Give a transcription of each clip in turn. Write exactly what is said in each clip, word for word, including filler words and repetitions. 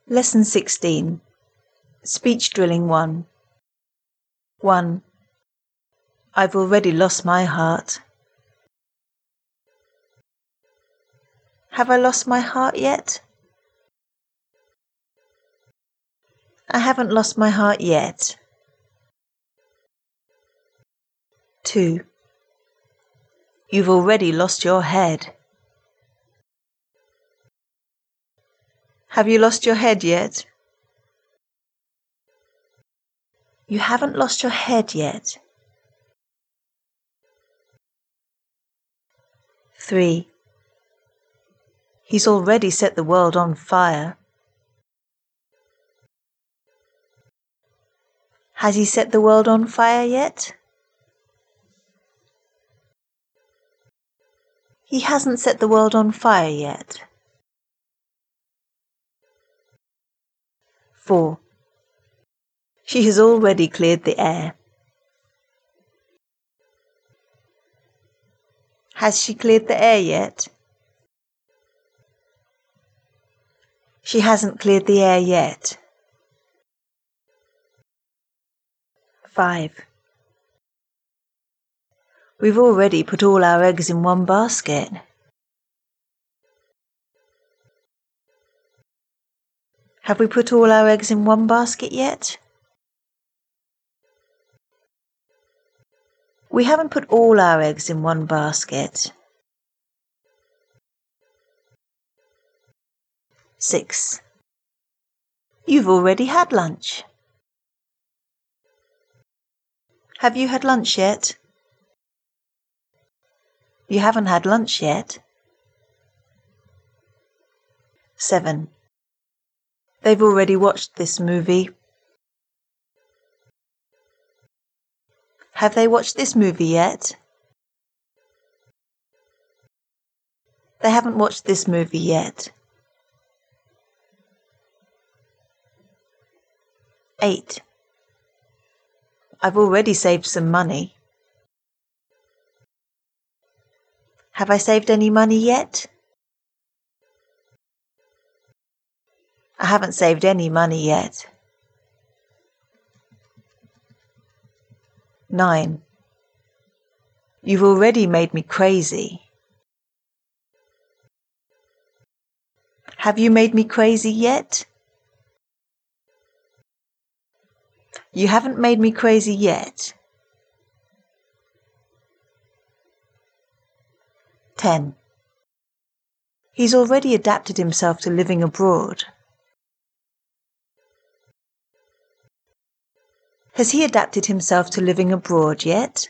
Lesson sixteen. Speech Drilling one. one. I've already lost my heart. Have I lost my heart yet? I haven't lost my heart yet. two. You've already lost your head. Have you lost your head yet? You haven't lost your head yet. three. He's already set the world on fire. Has he set the world on fire yet? He hasn't set the world on fire yet. four. She has already cleared the air. Has she cleared the air yet? She hasn't cleared the air yet. five. We've already put all our eggs in one basket. Have we put all our eggs in one basket yet? We haven't put all our eggs in one basket. six. You've already had lunch. Have you had lunch yet? You haven't had lunch yet. seven. They've already watched this movie. Have they watched this movie yet? They haven't watched this movie yet. eight. I've already saved some money. Have I saved any money yet? I haven't saved any money yet. nine. You've already made me crazy. Have you made me crazy yet? You haven't made me crazy yet. ten. He's already adapted himself to living abroad. Has he adapted himself to living abroad yet?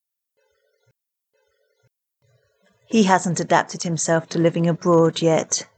He hasn't adapted himself to living abroad yet.